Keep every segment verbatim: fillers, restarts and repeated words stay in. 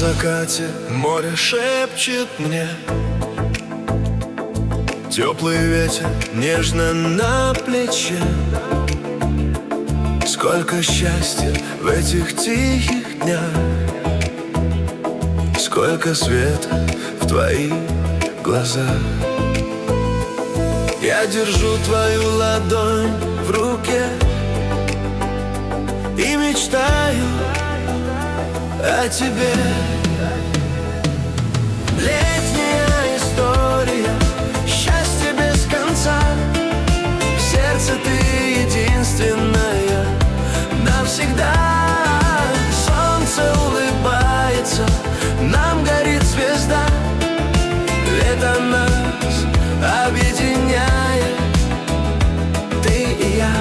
закате море шепчет мне, теплый ветер нежно на плече. Сколько счастья в этих тихих днях, сколько света в твоих глазах. Я держу твою ладонь в руке и мечтаю о тебе. Летняя история, счастье без конца. В сердце ты единственная навсегда. Солнце улыбается, нам горит звезда. Лето нас объединяет, ты и я.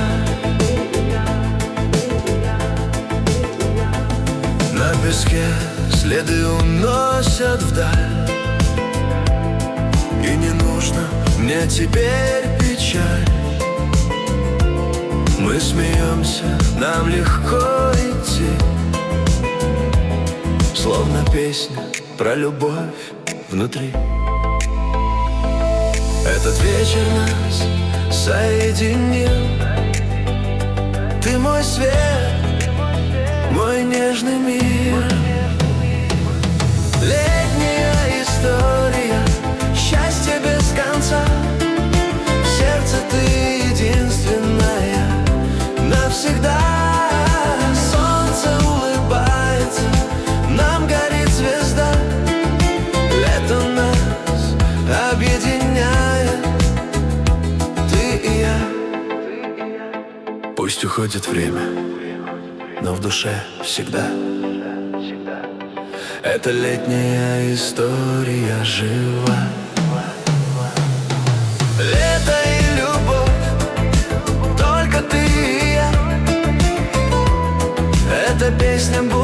На песке следы уносят вдаль, и не нужно мне теперь печаль. Мы смеемся, нам легко идти, словно песня про любовь внутри. Этот вечер нас соединил. Ты мой свет, мой нежный мир. Летняя история, счастье без конца. В сердце ты единственная навсегда. Солнце улыбается, нам горит звезда. Лето нас объединяет, ты и я. Пусть уходит время, но в душе всегда эта летняя история жива. Лето и любовь, только ты и я. Эта песня будет